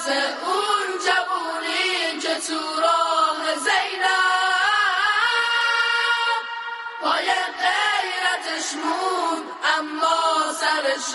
واسه اون جوونی که تو راه زینب پای غیرتش موند اما سرش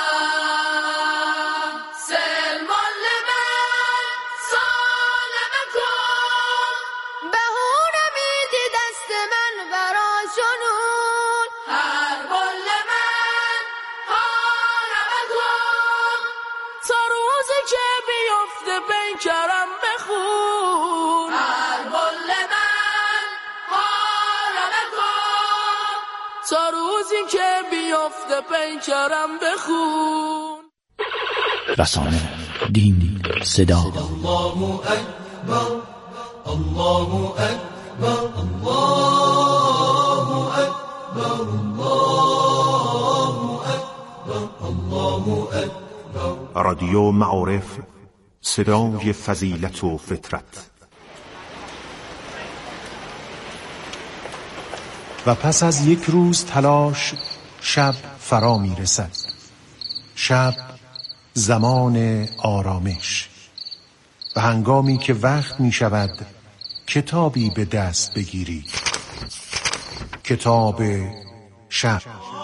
رفت. سلمان لمن سالم کن بهونه میدی دست من برا جنون، هر بل من حالم کن تا روزی که بیفته پیکرم بخون. هر بل من حالم کن تا روزی که بیفته پیکرم بخون. رسانه، دین، صدا. الله اکبر الله اکبر الله اکبر الله اکبر الله اکبر. رادیو معارف، صدای فضیلت و فطرت. و پس از یک روز تلاش شب فرا می رسد. شب زمان آرامش و هنگامی که وقت می شود کتابی به دست بگیری. کتاب شب.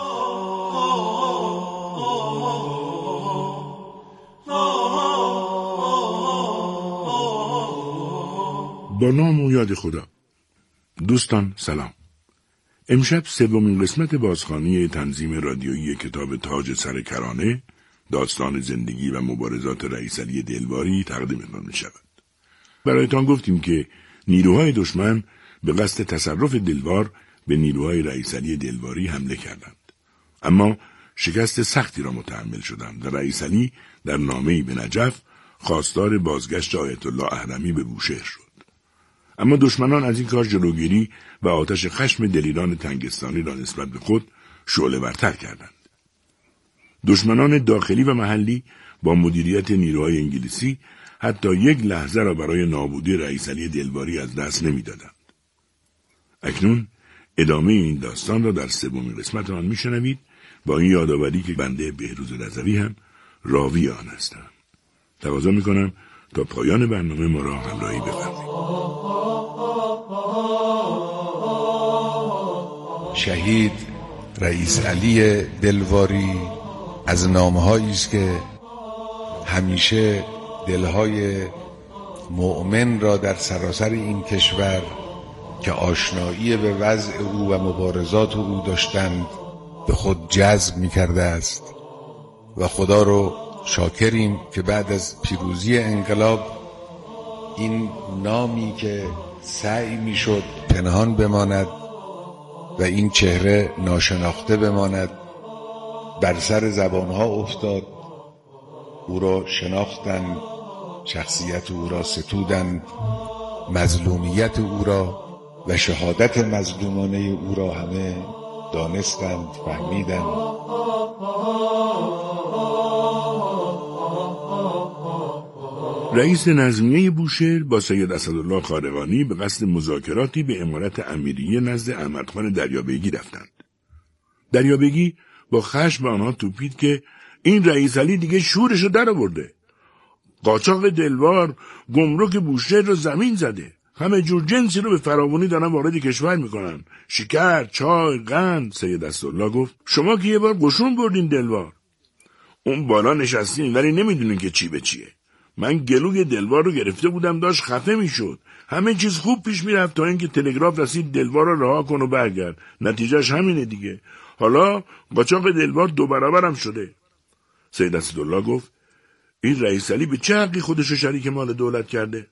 با نام و یاد خدا. دوستان سلام. امشب سومین قسمت بازخوانی تنظیم رادیویی کتاب تاج سر کرانه، داستان زندگی و مبارزات رئیس علی دلواری تقدیمتان می شود. برایتان گفتیم که نیروهای دشمن به قصد تصرف دلوار به نیروهای رئیس علی دلواری حمله کردند. اما شکست سختی را متحمل شدند و رئیس علی در نامه‌ای به نجف خواستار بازگشت آیت الله اهرمی به بوشهر شد. اما دشمنان از این کار جلوگیری و آتش خشم دلیران تنگستانی را نسبت به خود شعله ورتر کردند. دشمنان داخلی و محلی با مدیریت نیروهای انگلیسی حتی یک لحظه را برای نابودی رئیس علی دلواری از دست نمی‌دادند. اکنون ادامه این داستان را در سومین قسمت آن می‌شنوید، با این یادآوری که بنده بهروز رضوی هم راوی آن هستم. تقاضا می‌کنم تا پایان برنامه ما را همراهی بفرمایید. شهید رئیس علی دلواری از نامه‌هایی است که همیشه دلهای مؤمن را در سراسر این کشور که آشنایی به وضع او و مبارزات او داشتند به خود جذب می‌کرده است و خدا رو شاکریم که بعد از پیروزی انقلاب این نامی که سعی می‌شد پنهان بماند و این چهره ناشناخته بماند بر سر زبانها افتاد. او را شناختند، شخصیت او را ستودند، مظلومیت او را و شهادت مظلومانه او را همه دانستند، فهمیدند. رئیس نظمیه بوشهر با سید اسدالله خارقانی به قصد مذاکراتی به امارت امیریه نزد احمدخان دریابیگی رفتند. دریابیگی با خشم به آنها توپید که این رئیس علی دیگه شورشو در آورده. قاچاق دلوار گمرک بوشهر رو زمین زده. همه جور جنسی رو به فراوانی دارن وارد کشور میکنن. شکر، چای، قند. سید اسدالله گفت شما که یه بار قشون بردین دلوار. اون بالا نشستین ولی نمیدونین که چی به چیه. من گلوی دلوار رو گرفته بودم، داشت خفه میشد. همه چیز خوب پیش میرفت تا اینکه تلگراف رسید دلوار رو رها کن و برگرد. نتیجهش همینه دیگه. حالا قاچاق دلوار 2 برابرم شده. سید اسدالله گفت این رئیس علی به چه حقی خودشو شریک مال دولت کرده؟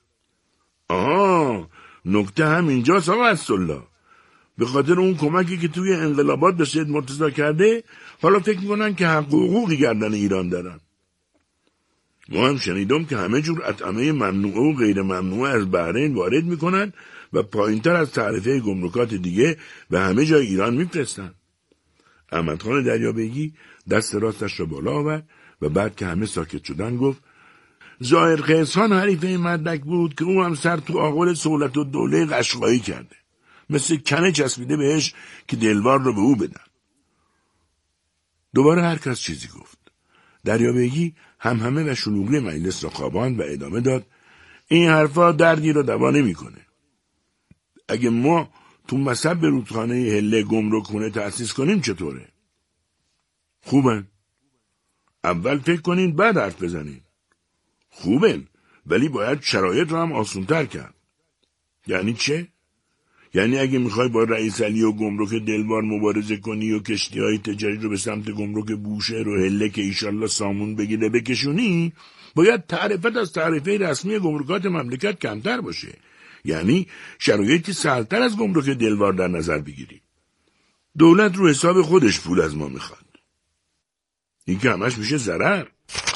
نکته هم اینجاست آقا اسدالله. به خاطر اون کمکی که توی انقلابات به سید مرتضی کرده، حالا فکر میکنن که حق و حقوقی گردن ایران دارن. ما هم شنیدم که همه جور اطعمه ممنوعه و غیر ممنوعه از بحرین وارد میکنن و پایینتر از تعرفه گمرکات دیگه به همه جای ایران میفرستن. احمدخان دریابیگی دست راستش را بالا آورد و بعد که همه ساکت شدن گفت ظاهر قیسان حریف این مردک بود که او هم سر تو آغل سهولت و دوله قشقایی کرده. مثل کنه چسبیده بهش که دلوار رو به او بدن. دوباره هر کس چیزی گفت. دریابیگی همهمه و شلوغی مجلس را خواباند و ادامه داد: این حرفا دردی را دوا نمی‌کنه. اگه ما تو مصب رودخانه هله گمرک خونه تأسیس کنیم چطوره؟ خوبن. اول فکر کنین بعد حرف بزنین. خوبن، ولی باید شرایط رو هم آسان‌تر کرد. یعنی چه؟ یعنی اگه میخوای با رئیس علی و گمرک دلوار مبارزه کنی و کشتی‌های تجاری رو به سمت گمرک بوشهر و هله که ایشالله سامون بگیره بکشونی، باید تعرفت از تعرفه رسمی گمرکات مملکت کمتر باشه. یعنی شرایطی سهل‌تر از گمرک دلوار در نظر بگیری. دولت رو حساب خودش پول از ما میخواد. این که همش میشه ضرر.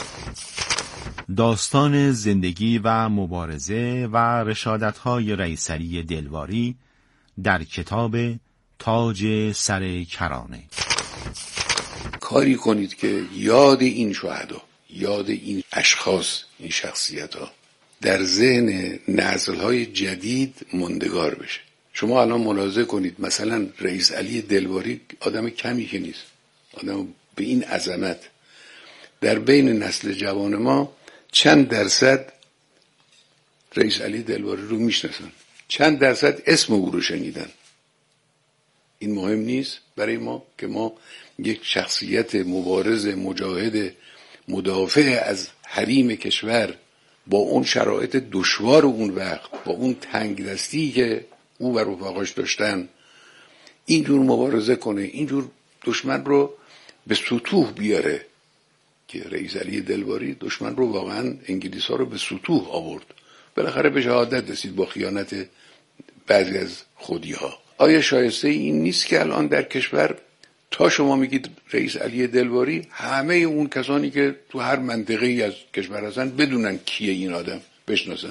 داستان زندگی و مبارزه و رشادت‌های رئیس علی دلواری در کتاب تاج سر کرانه. کاری کنید که یاد این شهدا، یاد این اشخاص، این شخصیت‌ها در ذهن نسل‌های جدید ماندگار بشه. شما الان ملاحظه کنید مثلا رئیس علی دلواری آدم کمی که نیست، آدم به این عظمت. در بین نسل جوان ما چند درصد رئیس علی دلواری رو میشناسن؟ چند درصد اسم او رو شنیدن؟ این مهم نیست برای ما که ما یک شخصیت مبارز، مجاهد، مدافع از حریم کشور با اون شرایط دشوار اون وقت، با اون تنگ دستی که او و رفقاش داشتن، اینجور مبارزه کنه، اینجور دشمن رو به سطوح بیاره. که رئیس علی دلواری دشمن رو واقعا انگلیس‌ها رو به سطوح آورد. بالاخره به شهادت رسید با خیانت بعضی از خودی‌ها. آیا شایسته این نیست که الان در کشور تا شما میگید رئیس علی دلواری، همه اون کسانی که تو هر منطقه‌ای از کشور هستن بدونن کیه این آدم، بشناسن؟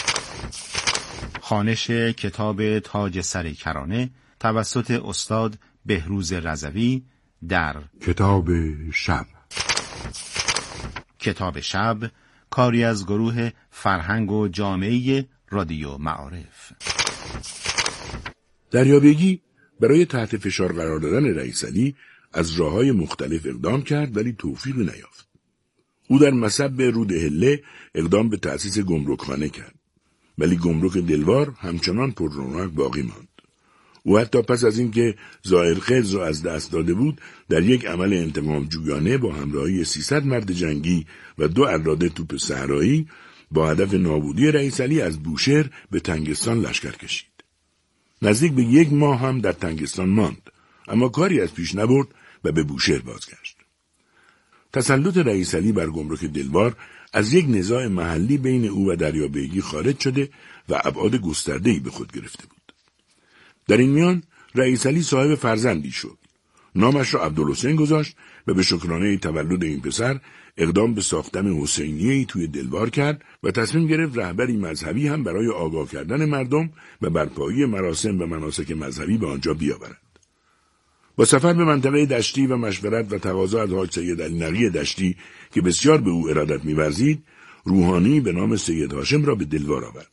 خوانش کتاب تاج سر کرانه توسط استاد بهروز رضوی در کتاب شب. کتاب شب کاری از گروه فرهنگ و جامعه رادیو معارف. دریابیگی برای تحت فشار قرار دادن رئیس علی از راه‌های مختلف اقدام کرد ولی توفیق نیافت. او در مصب رود هله اقدام به تأسیس گمرکخانه کرد ولی گمرک دلوار همچنان پر رونق باقی ماند. او حتی پس از اینکه ظاهرخیز را از دست داده بود در یک عمل انتقام جویانه با همراهی 300 مرد جنگی و 2 اراده توپ صحرایی با هدف نابودی رئیس علی از بوشهر به تنگستان لشکر کشید. نزدیک به 1 ماه هم در تنگستان ماند اما کاری از پیش نبرد و به بوشهر بازگشت. تسلط رئیس علی بر گمرک دلوار از یک نزاع محلی بین او و دریابیگی خارج شده و ابعاد گسترده‌ای به خود گرفته بود. در این میان رئیس علی صاحب فرزندی شد. نامش را عبدالحسین گذاشت و به شکرانه تولد این پسر اقدام به ساختن حسینیه‌ای توی دلوار کرد و تصمیم گرفت رهبری مذهبی هم برای آگاه کردن مردم و برپایی مراسم و مناسک مذهبی به آنجا بیاورد. با سفر به منطقه دشتی و مشورت و تقاضا از حاج سید علی نقی دشتی که بسیار به او ارادت می‌ورزید، روحانی به نام سید هاشم را به دلوار آورد.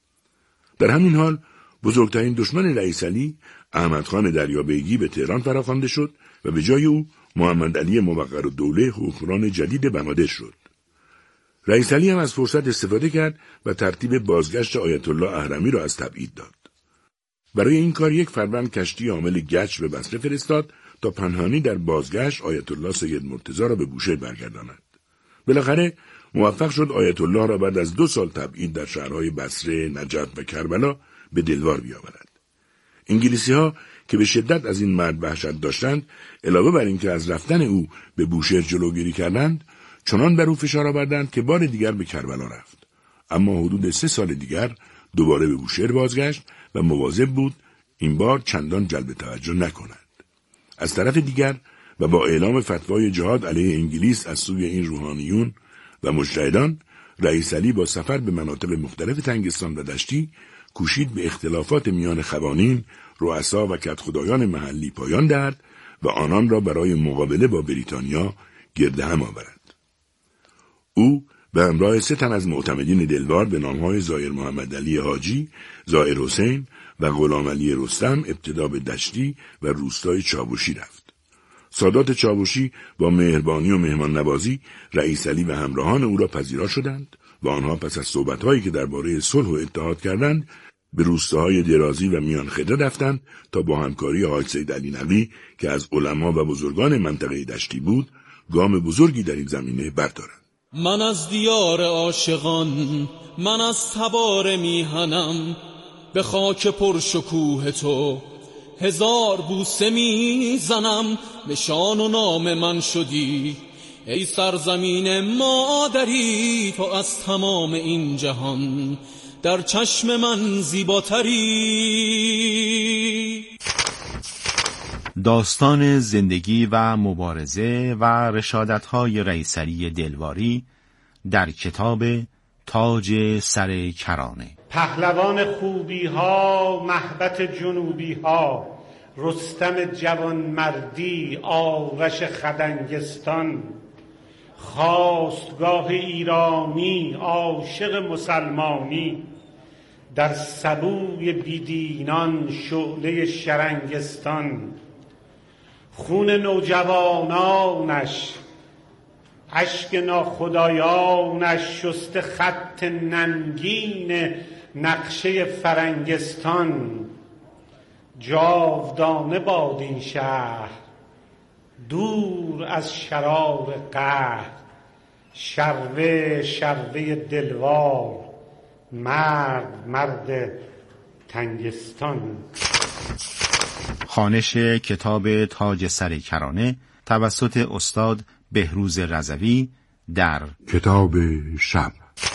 در همین حال بزرگترین دشمن رئیس علی، احمد خان دریابیگی، به تهران فراخوانده شد و به جای او محمد علی موقرالدوله حکمران جدید بنادر شد. رئیس علی هم از فرصت استفاده کرد و ترتیب بازگشت آیت الله اهرمی را از تبعید داد. برای این کار 1 فروند کشتی حامل گچ به بصره فرستاد تا پنهانی در بازگشت آیت الله سید مرتضی را به بوشهر برگرداند. بالاخره موفق شد آیت الله را بعد از 2 سال تبعید در شهرهای بصره، نجف و کربلا به دلوار بیاورد. انگلیسی‌ها که به شدت از این مرد وحشت داشتند، علاوه بر اینکه از رفتن او به بوشهر جلوگیری کردند، چنان بر او فشار آوردند که بار دیگر به کربلا رفت. اما حدود 3 سال دیگر دوباره به بوشهر بازگشت و مواظب بود این بار چندان جلب توجه نکند. از طرف دیگر و با اعلام فتوای جهاد علیه انگلیس از سوی این روحانیون و مجتهدان، رئیس علی با سفر به مناطق مختلف تنگستان و دشتی کوشید به اختلافات میان خوانین، رؤسا و کدخدایان محلی پایان دهد و آنان را برای مقابله با بریتانیا گرد هم آورد. او به همراه 3 تن از معتمدین دلوار به نامهای ظاهر محمد علی حاجی، ظاهر حسین و غلام علی رستم ابتدا به دشتی و روستای چاوشی رفت. سادات چاوشی با مهربانی و مهمان نوازی رئیس علی و همراهان او را پذیرا شدند و آنها پس از صحبت‌هایی که درباره صلح و اتحاد کردند به روستاهای درازی و میانخده رفتند تا با همکاری حاج سید علی نقی که از علما و بزرگان منطقه دشتی بود گام بزرگی در این زمینه بردارند. من از دیار عاشقان، من از تبار میهنم، به خاک پرشکوه تو هزار بوسه میزنم. نشان و نام من شدی ای سرزمین مادری، تو از تمام این جهان در چشم من زیباتری. داستان زندگی و مبارزه و رشادت‌های رئیس علی دلواری در کتاب تاج سر کرانه. پهلوان خوبی ها، مهبت جنوبی ها، رستم جوان مردی، آرش خدنگستان، خواستگاه ایرانی، عاشق مسلمانی، در سبوی بیدینان شعله شرنگستان، خون نوجوانانش، اشک ناخدایانش شسته خط ننگین نقشه فرنگستان. جاودانه باد این شهر دور از شرار قهر، شروه شروه دلوار، مرد مرد تنگستان. خوانش کتاب تاج سر کرانه توسط استاد بهروز رضوی در کتاب شب.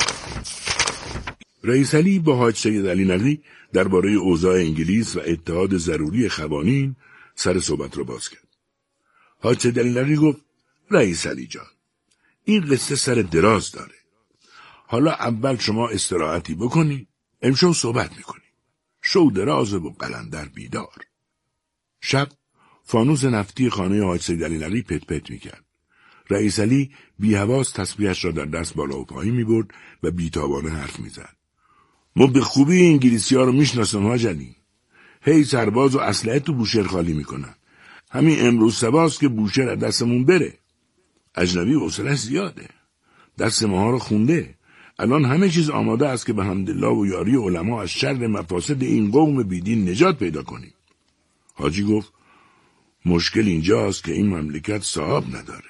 رئیس علی با حاج سید علی نقی درباره اوضاع انگلیس و اتحاد ضروری خوانین سر صحبت را باز کرد. حاج سید علی نقی گفت: رئیس علی جان، این قصه سر دراز داره. حالا اول شما استراحتی بکنی، امشب صحبت میکنی. شو درازه و قلندر بیدار. شب فانوس نفتی خانه حاج سید علی نقی پت پت میکرد. رئیس علی بی حواس تسبیحش را در دست بالا و پایین میبرد و بیتابانه حرف میزد. ما به خوبی انگلیسی ها رو میشناسم حاج علی. هی سرباز و اسلحه تو بوشهر خالی میکنن. همین امروز سباست که بوشهر از دستمون بره. اجنبی حوصله‌اش زیاده. دست ماها رو خونده. الان همه چیز آماده است که به حمدالله و یاری علما از شر مفاسد این قوم بیدین نجات پیدا کنیم. حاجی گفت: مشکل اینجاست که این مملکت صاحب نداره.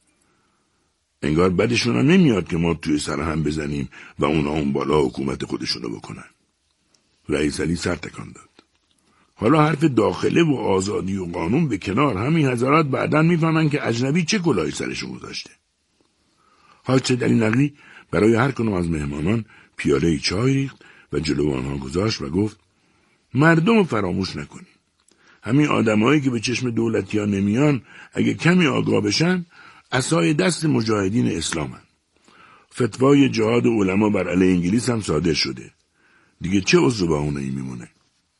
انگار بدشون هم نمیاد که ما توی سر هم بزنیم و اونا اون بالا حکومت خودشونو بکنن. رئیس علی سر تکان داد. حالا حرف داخله و آزادی و قانون به کنار، همین حضرات بعداً میفهمن که اجنبی چه کلاهی سرشون گذاشته. حاج سید علی نقی برای هر کدوم از مهمانان پیاله چای ریخت و جلو آنها گذاشت و گفت: مردم رو فراموش نکنی. همین آدمایی که به چشم دولتی‌ها نمیان اگه کمی آگاه بشن عصای دست مجاهدین اسلامن. فتوای جهاد علما بر علیه انگلیس هم صادر شده. دیگه چه عذر بهونه‌ای میمونه؟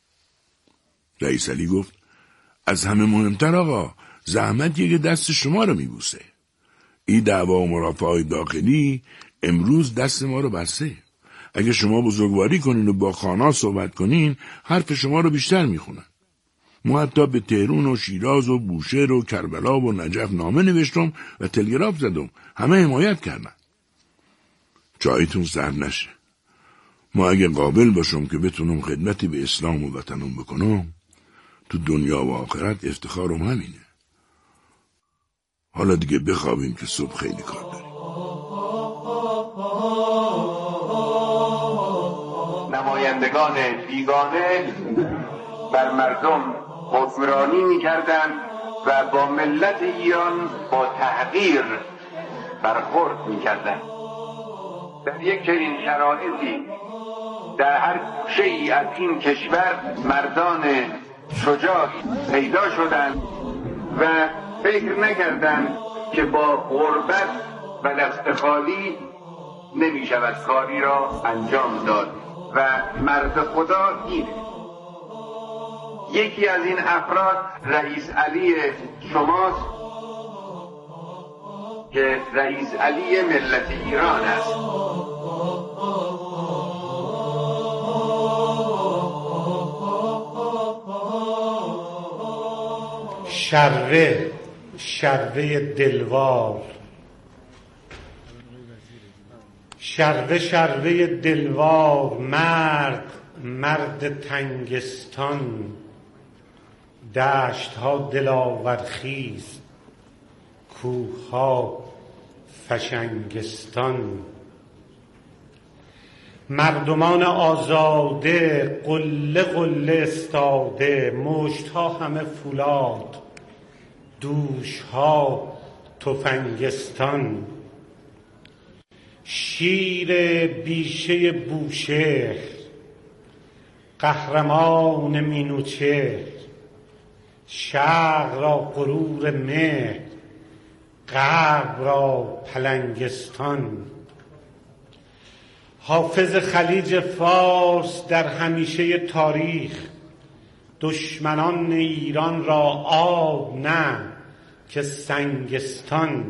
رئیس علی گفت: از همه مهمتر آقا، زحمتیه که دست شما رو میبوسه. این دعوا و مرافعات داخلی امروز دست ما رو بسته. اگه شما بزرگواری کنین و با خانا صحبت کنین، حرف شما رو بیشتر میخونن. ما حتی به تهران و شیراز و بوشهر و کربلا و نجف نامه نوشتم و تلگراف زدم. همه حمایت کردن. جایتون سر نشه. ما اگه قابل باشم که بتونم خدمتی به اسلام و وطنم بکنم، تو دنیا و آخرت افتخارم همینه. حالا دیگه بخوابیم که صبح خیلی کار داریم. نمایندگان بیگانه بر مردم حکمرانی می‌کردند و با ملت ایران با تحقیر برخورد می‌کردند. در یک چنین شرایطی در هر گوشه‌ای از این کشور مردان شجاعی پیدا شدند و فکر نکردند که با غربت و دست خالی نمی شود کاری را انجام داد و مرد خدا اینه. یکی از این افراد رئیس علی شماست که رئیس علی ملت ایران است. شره شربه دلوار، شربه شربه دلوار، مرد تنگستان، دشت ها دلاورخیز، کوه ها فشنگستان. مردمان آزاده قله قله استاده، مشت ها همه فولاد، دوش ها تفنگستان. شیر بیشه بوشهر، قهرمان مینوچهر، شرق را غرور مهر، غرب را پلنگستان. حافظ خلیج فارس در همیشه تاریخ، دشمنان ایران را آب نه که سنگستان.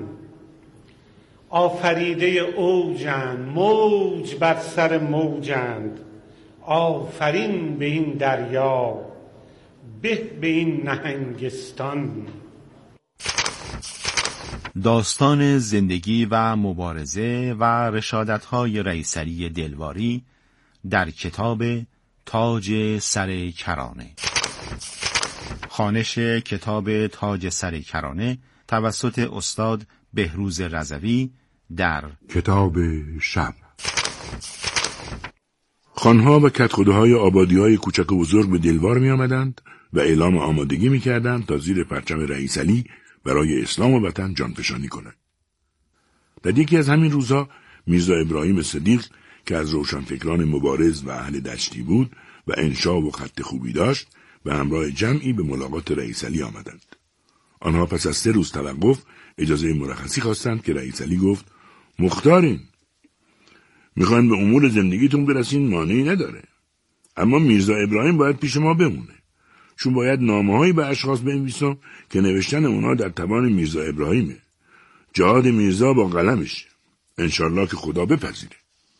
آفریده اوجند، موج بر سر موجند، آفرین به این دریا، به به این نهنگستان. داستان زندگی و مبارزه و رشادت‌های رئیس علی دلواری در کتاب تاج سر کرانه. خوانش کتاب تاج سر کرانه توسط استاد بهروز رضوی در کتاب شب. خانها و کدخداهای آبادی‌های کوچک و بزرگ به دلوار می آمدند و اعلام آمادگی می کردند تا زیر پرچم رئیس علی برای اسلام و وطن جانفشانی کنند. در یکی از همین روزها میرزا ابراهیم صدیق که از روشنفکران مبارز و اهل دشتی بود و انشا و خط خوبی داشت به همراه جمعی به ملاقات رئیس علی آمدند. آنها پس از 3 روز توقف اجازه مرخصی خواستند که رئیس علی گفت مختارین، میخواین به امور زندگیتون برسین، مانعی نداره، اما میرزا ابراهیم باید پیش ما بمونه، چون باید نامه‌هایی به اشخاص بنویسم که نوشتن اونا در توان میرزا ابراهیمه. جهاد میرزا با قلمش، انشالله که خدا بپذیره.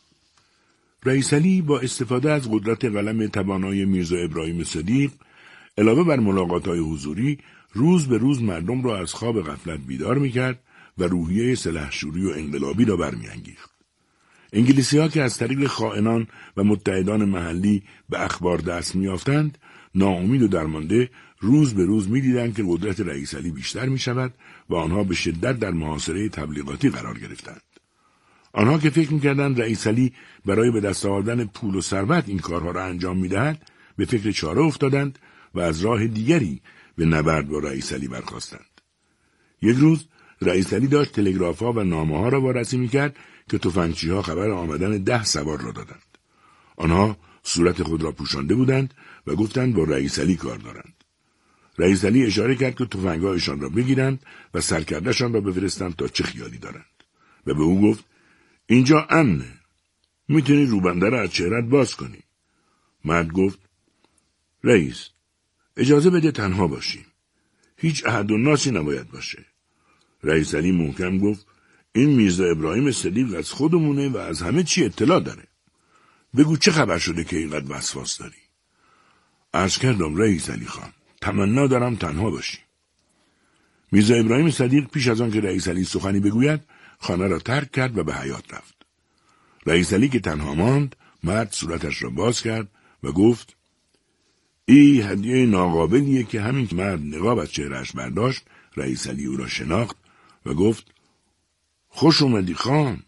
رئیس علی با استفاده از قدرت قلم توانای میرزا ابراهیم صدیق علاوه بر ملاقات‌های حضوری روز به روز مردم را از خواب غفلت بیدار می‌کرد و روحیه سلحشوری و انقلابی را برمی‌انگیخت. انگلیسی‌ها که از طریق خائنان و متحدان محلی به اخبار دست می‌یافتند، ناامید و درمانده روز به روز می‌دیدند که قدرت رئیس علی بیشتر می‌شود و آنها به شدت در محاصره تبلیغاتی قرار گرفتند. آنها که فکر می‌کردند رئیس علی برای به دست آوردن پول و ثروت این کارها را انجام می‌دهد، به فکر چاره افتادند و از راه دیگری به نبرد با رئیس علی برخاستند. یک روز رئیس علی داشت تلگراف‌ها و نامه‌ها را وارسی می‌کرد که تفنگچی‌ها خبر آمدن 10 سوار را دادند. آنها صورت خود را پوشانده بودند و گفتند با رئیس علی کار دارند. رئیس علی اشاره کرد که تفنگ‌هایشان را بگیرند و سرکرده‌شان را بفرستند تا چه خیالی دارند و به او گفت اینجا امنه، میتونی روبنده را از چهرت باز کنی. مرد گفت رئیس اجازه بده تنها باشیم، هیچ احد و ناسی نباید باشه. رئیس علی محکم گفت این میرزا ابراهیم صدیق از خودمونه و از همه چی اطلاع داره. بگو چه خبر شده که اینقدر وسواس داری؟ عرض کردم رئیس علی خان، تمنا دارم تنها باشیم. میرزا ابراهیم صدیق پیش از آن که رئیس علی سخنی بگوید خانه را ترک کرد و به حیاط رفت. رئیس علی که تنها ماند، مرد صورتش را باز کرد و گفت این هدیه ناقابلیه که همین که مرد نقاب از چهرهش برداشت، رئیس علی او را شناخت و گفت خوش اومدی خان.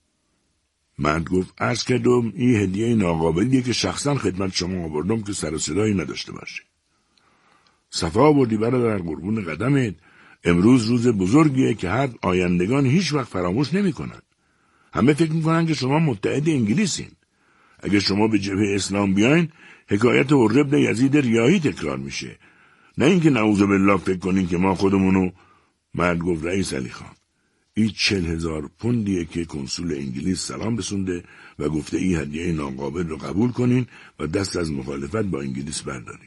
مرد گفت عرض کردم این هدیه ناقابلیه که شخصا خدمت شما آوردم که سر و صدایی نداشته باشه. صفا آوردی برادر، قربون قدمت. امروز روز بزرگیه که هر آیندگان هیچ وقت فراموش نمی کنن. همه فکر میکنن که شما متحد انگلیسین. اگه شما به جبهه اسلام بیاین، حکایت حر ابن یزید ریاحی تکرار میشه. نه اینکه نعوذ بالله فکر کنین که ما خودمونو. مرد گفت رئیس علی خان، این 40,000 پوندیه که کنسول انگلیس سلام رسونده و گفته این هدیه ناقابل رو قبول کنین و دست از مخالفت با انگلیس بردارین.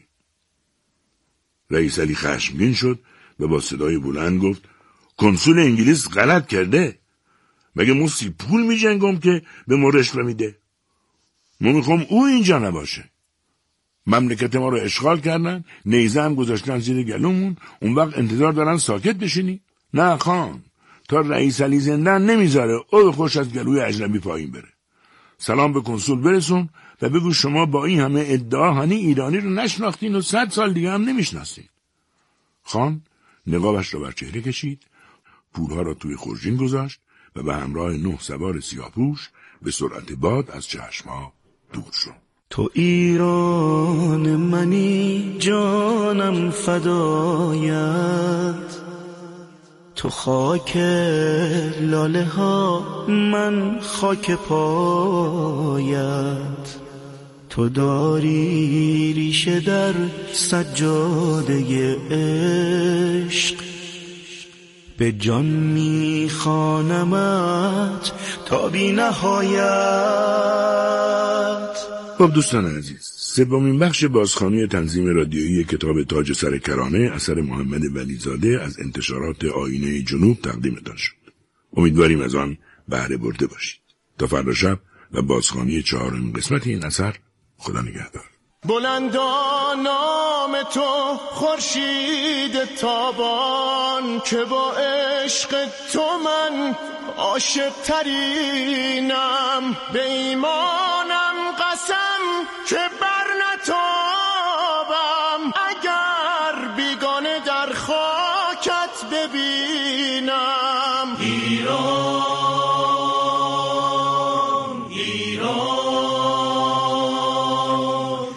رئیس علی خشمگین شد و با صدای بلند گفت کنسول انگلیس غلط کرده. مگه موسی پول می جنگم که به ما رشوه میده؟ ما میخوام او اینجا نباشه. مملکت ما رو اشغال کردن، نیزه هم گذاشتن زیر گلومون، اون وقت انتظار دارن ساکت بشینی؟ نه خان، تا رئیس علی زندن نمیذاره او خوش از گلوی اجنبی پایین بره. سلام به کنسول برسون و بگو شما با این همه ادعا هنی ایرانی رو نشناختین و 100 سال دیگه هم نمیشناسین. خان نقابش را بر چهره کشید، پولها را توی خورجین گذاشت و به همراه 9 سوار سیاه‌پوش به سرعت باد از چشم‌ها دور شد. تو ایران منی جانم فدایت، تو خاک لاله ها من خاک پایت، تو داری ریشه در سجاده عشق، به جان میخوانمت تا بی نهایت. خب دوستان عزیز، سومین بخش بازخوانی تنظیم رادیویی کتاب تاج سر کرانه اثر محمد ولیزاده از انتشارات آینه جنوب تقدیمتان شد. امیدواریم از آن بهره برده باشید. تا فردا شب و بازخوانی 4مین قسمت این اثر. خدا نگهدار. بلندا نام تو خورشید تابان، که با عشق تو من عاشق ترینم، به ایمانم قسم که بر نتابم، اگر بیگانه در خاکت ببینم. ایران ایران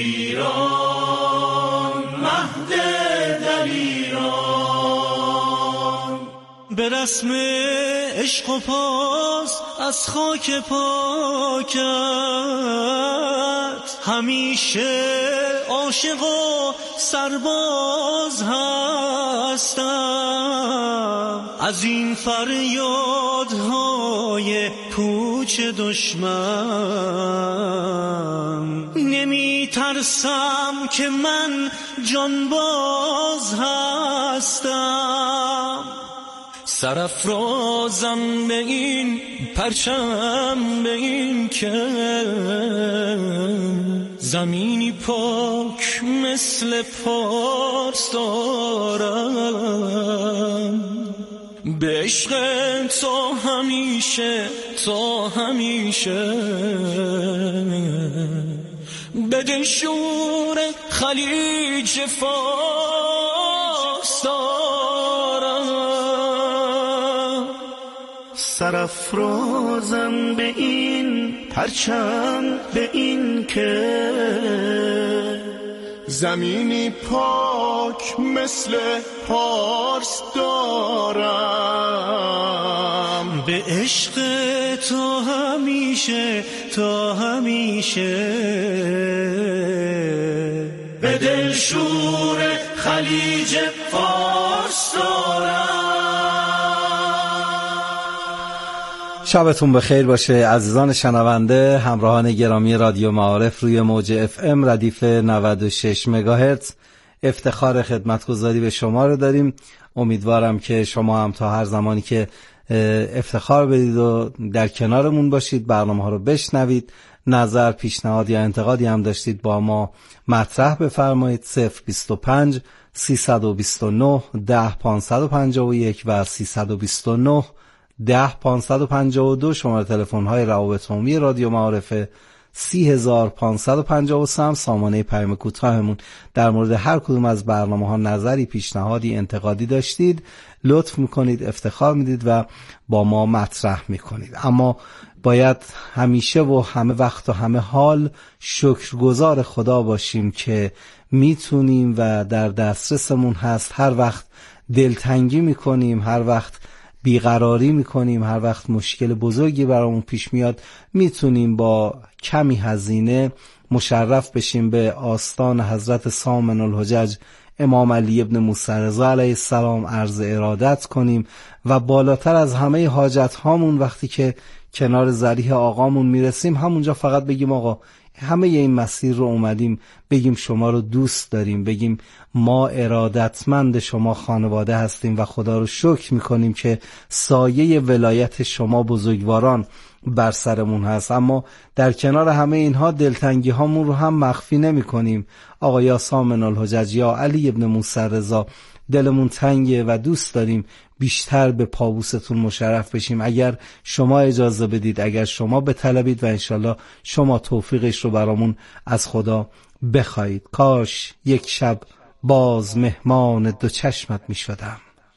ایران، مهد در ایران، به رسم عشق و پاس از خاک پاکت، همیشه عاشق و سرباز هستم، از این فریادهای پوچ دشمن نمی ترسم که من جانباز هستم. سرافرازم به این پرچم، به این که زمینی پاک مثل پارس دارم، به عشق تا همیشه تا همیشه، به دلشور خلیج فارس دارم. سرافرازم به این پرچم، به این که زمینی پاک مثل پارس دارم، به عشق تا همیشه تا همیشه، به دلشور خلیج فارس دارم. شبتون بخیر باشه عزیزان شنونده، همراهان گرامی رادیو معارف روی موج FM ردیف 96 مگاهرتز. افتخار خدمتگزاری به شما رو داریم. امیدوارم که شما هم تا هر زمانی که افتخار بدید و در کنارمون باشید، برنامه ها رو بشنوید. نظر، پیشنهاد یا انتقادی هم داشتید با ما مطرح بفرمایید. 025 329 10551 و 329 10552 شماره تلفن های روابط عمومی رادیو معارفه. 30553 سامانه پیام کوتاهمون. در مورد هر کدوم از برنامه ها نظری، پیشنهادی، انتقادی داشتید لطف میکنید، افتخار میدید و با ما مطرح میکنید. اما باید همیشه و همه وقت و همه حال شکرگزار خدا باشیم که میتونیم و در دسترسمون هست. هر وقت دلتنگی میکنیم، هر وقت بیقراری میکنیم، هر وقت مشکل بزرگی برامون پیش میاد، میتونیم با کمی هزینه مشرف بشیم به آستان حضرت سامن الحجج امام علی ابن موسی رضا علیه السلام عرض ارادت کنیم و بالاتر از همه حاجت هامون وقتی که کنار ذریح آقامون میرسیم همونجا فقط بگیم آقا همه این مسیر رو اومدیم بگیم شما رو دوست داریم، بگیم ما ارادتمند شما خانواده هستیم و خدا رو شکر میکنیم که سایه ولایت شما بزرگواران بر سرمون هست. اما در کنار همه اینها دلتنگی هامون رو هم مخفی نمی کنیم. آقا یا سامن الحجج، یا علی ابن موسی رضا، دلمون تنگه و دوست داریم بیشتر به پابوستون مشرف بشیم. اگر شما اجازه بدید، اگر شما بطلبید و انشالله شما توفیقش رو برامون از خدا بخواید. کاش یک شب باز مهمان دو چشمت می شدم.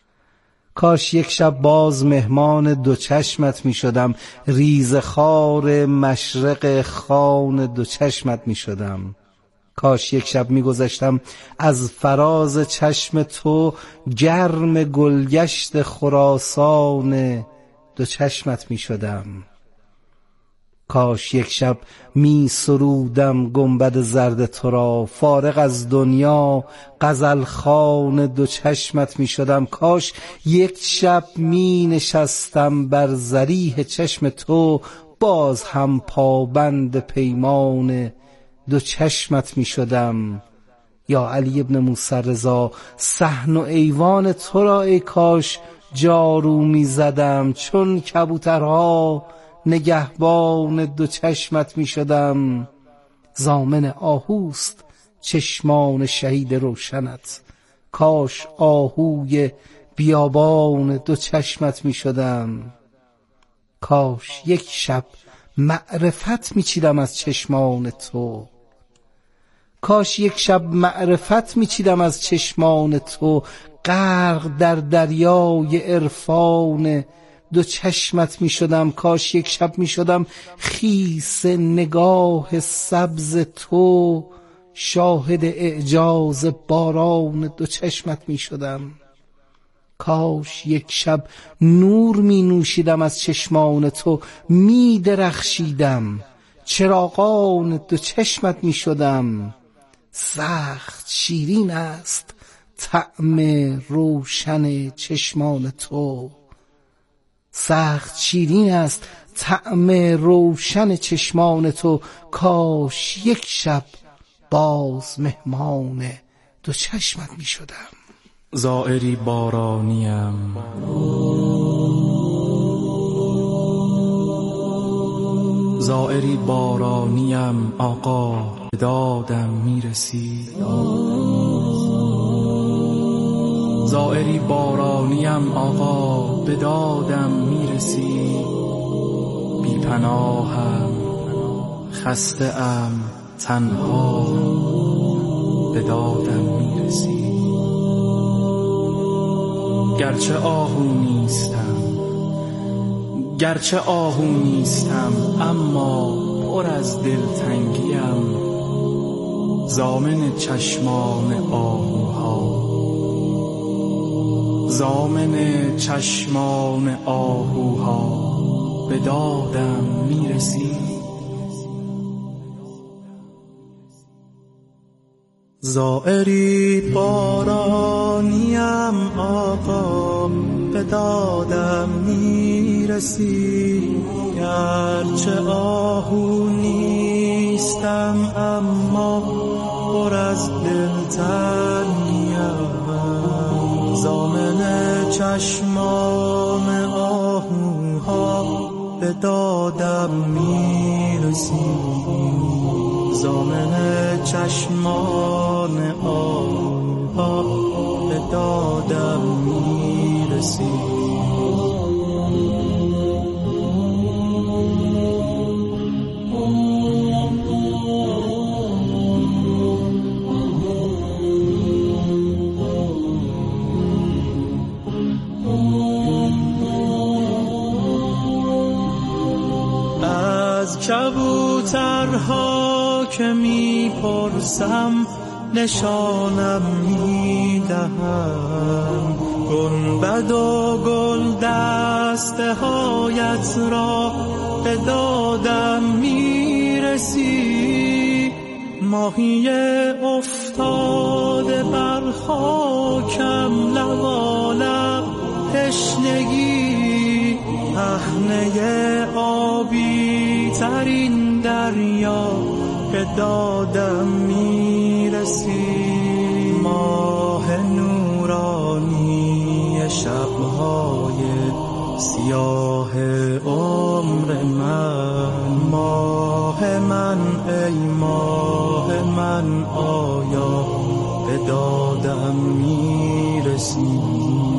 کاش یک شب باز مهمان دو چشمت می شدم، ریز خار مشرق خان دو چشمت می شدم. کاش یک شب می گذشتم از فراز چشم تو، گرم گلگشت خراسان دو چشمت می شدم. کاش یک شب می سرودم گنبد زرد تو را، فارغ از دنیا غزل خوان دو چشمت می شدم. کاش یک شب می نشستم بر ضریح چشم تو، باز هم پابند پیمان دو چشمت می شدم. یا علی ابن موسی رضا، صحن و ایوان تو را ای کاش جارو می زدم، چون کبوترها نگهبان دو چشمت می شدم. ضامن آهوست چشمان شهید روشنت، کاش آهوی بیابان دو چشمت می شدم. کاش یک شب معرفت می چیدم از چشمان تو، کاش یک شب معرفت می چیدم از چشمان تو، غرق در دریای عرفان دو چشمت می شدم. کاش یک شب می شدم خیس نگاه سبز تو، شاهد اعجاز باران دو چشمت می شدم. کاش یک شب نور می نوشیدم از چشمان تو، می درخشیدم، چراغان دو چشمت می شدم. سخت شیرین است طعم روشن چشمان تو، سخت شیرین است طعم روشن چشمان تو. کاش یک شب باز مهمان دو چشمت می شدم. زائری بارانیم، زائری بارانیم آقا، به دادم میرسی. زائری بارانیم آقا، به دادم میرسی. بی پناهم، خسته ام، تنها، به دادم میرسی. گرچه آهو نیستم، گرچه آهو نیستم، اما پر از دلتنگیم، ضامن چشمان آهوها، ضامن چشمان آهوها، به دادم میرسی. زائری بارانیم آقا، به دادم میرسی. گرچه آهو نیستم، اما پر از دلتنگیم، ضامن چشمان آهوها، به دادم میرسی. ضامن چشمان آهوها، به دادم میرسی. از کبوترها که میپرسم، نشانم میدهم، گنبد و گل دسته هایت را به دادم میرسی. ماهی افتاده بر خاکم، لبالب تشنگی، پهنه آبی ترین دریا، به دادم میرسی. ماه نورانی شبهای سیاه عمر من، ماه من ای ماه من، آیا به دادم میرسی؟ میرسی